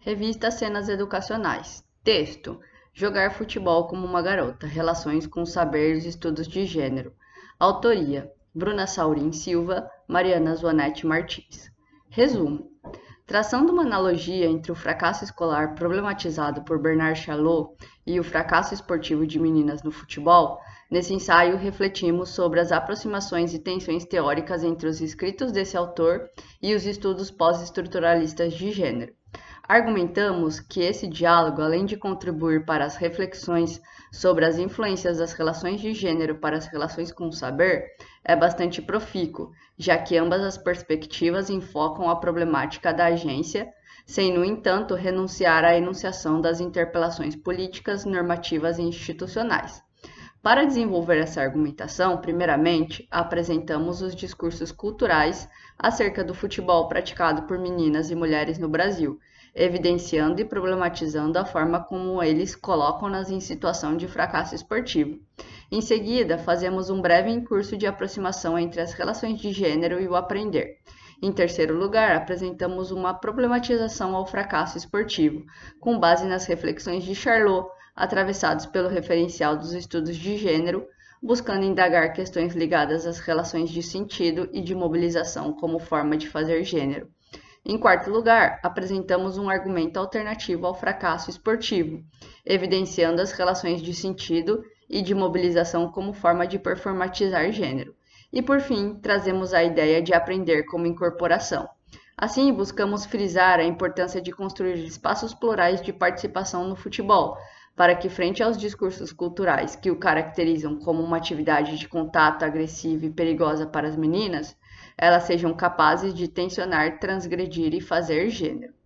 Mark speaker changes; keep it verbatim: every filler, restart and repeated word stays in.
Speaker 1: Revista Cenas Educacionais. Texto: Jogar futebol como uma garota. Relações com saberes e estudos de gênero. Autoria: Bruna Saurim Silva, Mariana Zoanete Martins. Resumo: traçando uma analogia entre o fracasso escolar problematizado por Bernard Charlot e o fracasso esportivo de meninas no futebol, nesse ensaio refletimos sobre as aproximações e tensões teóricas entre os escritos desse autor e os estudos pós-estruturalistas de gênero. Argumentamos que esse diálogo, além de contribuir para as reflexões sobre as influências das relações de gênero para as relações com o saber, é bastante profícuo, já que ambas as perspectivas enfocam a problemática da agência, sem, no entanto, renunciar à enunciação das interpelações políticas, normativas e institucionais. Para desenvolver essa argumentação, primeiramente, apresentamos os discursos culturais acerca do futebol praticado por meninas e mulheres no Brasil, evidenciando e problematizando a forma como eles colocam-nas em situação de fracasso esportivo. Em seguida, fazemos um breve incurso de aproximação entre as relações de gênero e o aprender. Em terceiro lugar, apresentamos uma problematização ao fracasso esportivo, com base nas reflexões de Charlot, atravessados pelo referencial dos estudos de gênero, buscando indagar questões ligadas às relações de sentido e de mobilização como forma de fazer gênero. Em quarto lugar, apresentamos um argumento alternativo ao fracasso esportivo, evidenciando as relações de sentido e de mobilização como forma de performatizar gênero. E por fim, trazemos a ideia de aprender como incorporação. Assim, buscamos frisar a importância de construir espaços plurais de participação no futebol, para que, frente aos discursos culturais que o caracterizam como uma atividade de contato agressiva e perigosa para as meninas, elas sejam capazes de tensionar, transgredir e fazer gênero.